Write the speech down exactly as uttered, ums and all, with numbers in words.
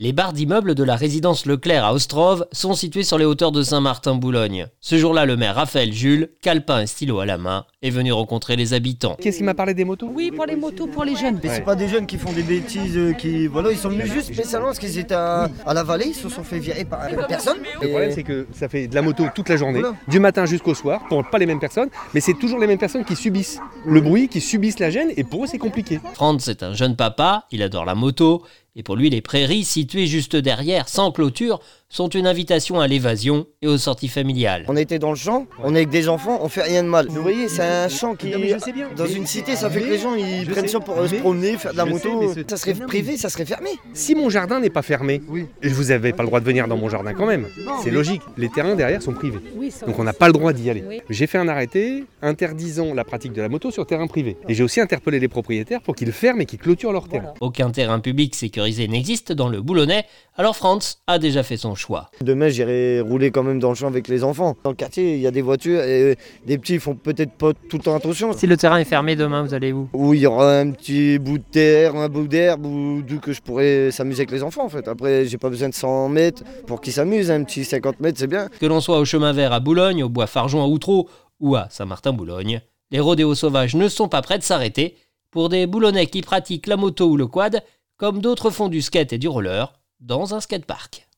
Les barres d'immeubles de la résidence Leclerc à Ostrov sont situées sur les hauteurs de Saint-Martin-Boulogne. Ce jour-là, le maire Raphaël Jules, calepin et stylo à la main, est venu rencontrer les habitants. Qu'est-ce qui m'a parlé des motos ? Oui, pour les motos, pour les jeunes. Mais c'est pas des jeunes qui font des bêtises, euh, qui voilà, ils sont venus juste spécialement parce qu'ils étaient à, à la vallée, ils se sont fait virer par personne. Le problème c'est que ça fait de la moto toute la journée, voilà. Du matin jusqu'au soir, pour pas les mêmes personnes, mais c'est toujours les mêmes personnes qui subissent le bruit, qui subissent la gêne, et pour eux c'est compliqué. Franz est un jeune papa, il adore la moto, et pour lui les prairies situées juste derrière, sans clôture, sont une invitation à l'évasion et aux sorties familiales. On était dans le champ, on est avec des enfants, on fait rien de mal. Vous voyez, c'est un champ qui, dans une cité, ça fait que les gens ils prennent ça pour se promener, faire de la moto. Ça serait privé, ça serait fermé. Si mon jardin n'est pas fermé, oui. Vous n'avez pas le droit de venir dans mon jardin quand même. C'est logique, les terrains derrière sont privés. Donc on n'a pas le droit d'y aller. Oui. J'ai fait un arrêté interdisant la pratique de la moto sur terrain privé. Et j'ai aussi interpellé les propriétaires pour qu'ils ferment et qu'ils clôturent leur terrain. Aucun terrain public sécurisé n'existe dans le Boulonnais, alors Franz a déjà fait son choix. Demain, j'irai rouler quand même dans le champ avec les enfants. Dans le quartier, il y a des voitures et des petits, ils font peut-être pas tout le temps attention. Si le terrain est fermé demain, vous allez où ? Où il y aura un petit bout de terre, un bout d'herbe, ou d'où que je pourrais s'amuser avec les enfants en fait. Après, j'ai pas besoin de cent mètres pour qu'ils s'amusent, un petit cinquante mètres, c'est bien. Que l'on soit au chemin vert à Boulogne, au bois Farjon à Outreau ou à Saint-Martin-Boulogne, les rodéos sauvages ne sont pas prêts de s'arrêter pour des Boulonnais qui pratiquent la moto ou le quad, comme d'autres font du skate et du roller dans un skatepark.